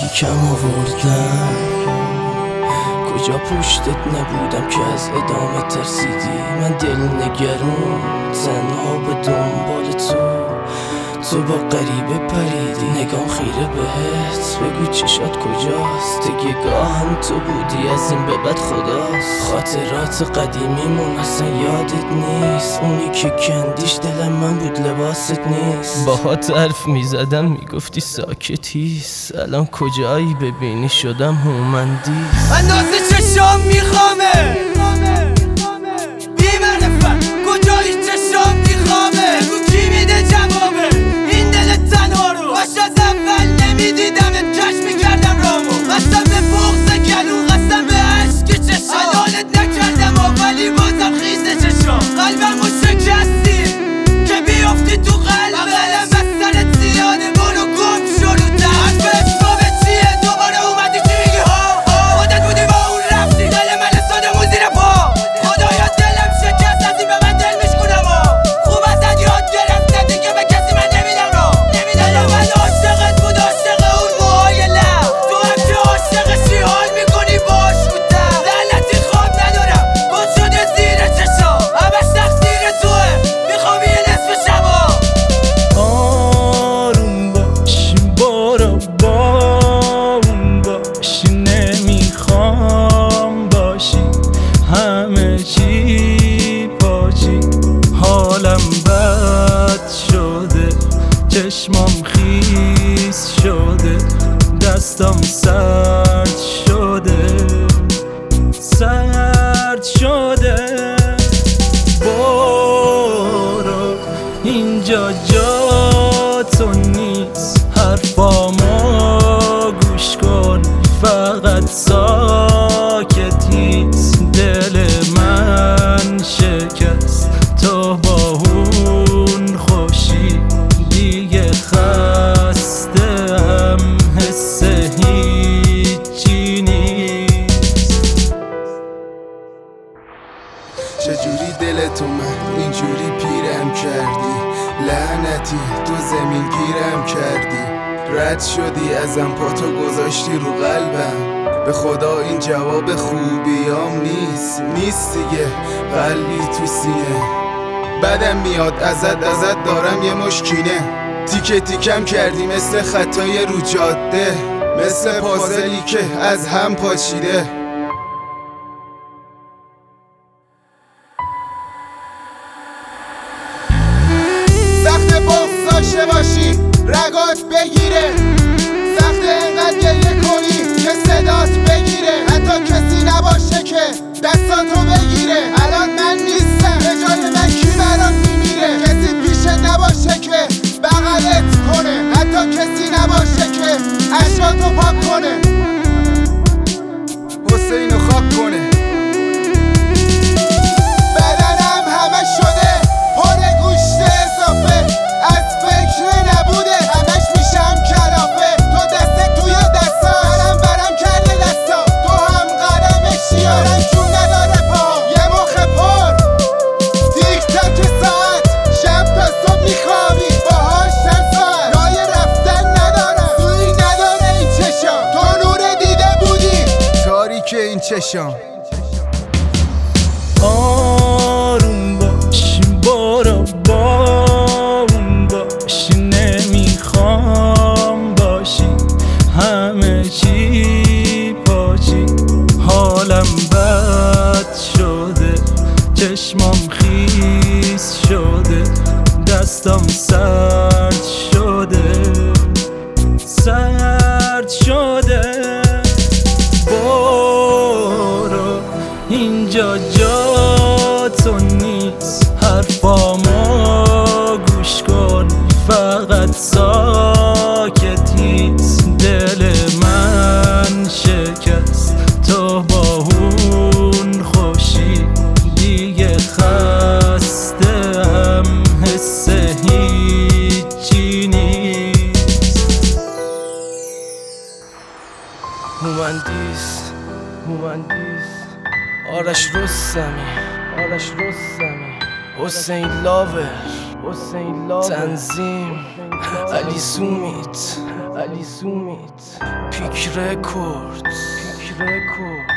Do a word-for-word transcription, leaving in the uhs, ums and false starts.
میگی کم آوردم، کجا پشتت نبودم که از ادامه ترسیدی؟ من دل نگرون تنها به دنبال تو، تو با غریبه پریدی نگام خیره بهت، بگو چشات کجاست؟ تگهگاه هم تو بودی، از این به بعد خداست. خاطرات قدیمیمون اصلا یادت نیست، اونی که کندیش دلم من بود لباست نیست. باهات حرف میزدم میگفتی ساکتیست، الان کجایی؟ ببینی شدم هومندیست. اندازه چشام میخوامه بی معرفت، کجایی چشام میخوامه؟ تو کی میده جوابه این دل تنها رو؟ باش از اول نمیدیدمت کش میکردم رامو، قسم به بغض گلو، قسم به عشق چشام، حلالت نکردم ولی بازم خیزه چشام. قلبمو شکستی که بیافتی تو قلبه، بغلم از سرت زیاده، برو گم شو رو در. حرف اسبابه چیه؟ دوباره اومدی چی میگی ها؟ خودت بودی با اون رفتی، دل من سادمون زیر پا. خدایا دلم شکست، از این به من دل میشکنم ها. خوب ازت یاد گرفته دیگه به کسی من نمیدم را نمیدم. من عاشقت بود، عاشق اون موهای لب، تو هم که عاشقشی حال میکنی باش بودم. لعنتی خواب ندارم، گل شده زیر چشام، همش تقصیر توه، میخوام یه نصف شبا. آروم باش برو با اون باش، نمیخوام باشی همه چی پاچی. حالم بد شده، چشمام خیس شده، دستام سرد شده سرد شده. برو اینجا جا تو نیست، حرفامو گوش کن فقط ساکت هیست. دل من شکست تو با اون خوشی، دیگه خستم حس هیچی نیست. چجوری دلتو من اینجوری پیرم کردی؟ لعنتی تو زمین گیرم کردی، رد شدی ازم پاتو گذاشتی رو قلبم. به خدا این جواب خوبیام نیست، نیست دیگه قلبی تو سینه. بدم میاد ازت ازت دارم یه مشکینه، تیکه تیکم کردی مثل خطای رو جاده، مثل پازلی که از هم پاچیده. سخت بغض داشته باشی رگات بگیره، سخت انقدر گریه کنی که صدات بگیره، حتی کسی نباشه که دستاتو بگیره. الان من نیستم، به جای من کی برات میمیره؟ کسی پیشت نباشه که بغلت کنه، حتی کسی نباشه که اشکاتو پاک کنه، حسینو خاک کنه. بدنم همه شده پر گوشت اضافه، از فکر نبوده همش میشم کلافه. تو دسته توی دستا، برم برم کرده دستا، تو هم قدمشی یارم جون نداره پا. یه مخ پر تیک تاک ساعت، شب تا صبح میخوابی باهاش چند ساعت. رای رفتن ندارم، سوی نداره این چشام، تو نور دیده بودی تاریک این چشام. آروم باش برو با اون باش، نمیخوام باشی همه چی پاچی. حالم بد شده، چشمام خیس شده، دستام سرد شده سرد شده. برو اینجا جا تو نیست، حرفامو گوش کن فقط ساکت هیست. دل من شکست تو با اون خوشی، دیگه خستم حس هیچی نیست. هومندیست هومندیست آرش رستمی آرش رستمی حسین لاور حسین لاور تنظیم علی سومیت علی زومیت پیک رکورد پیک رکورد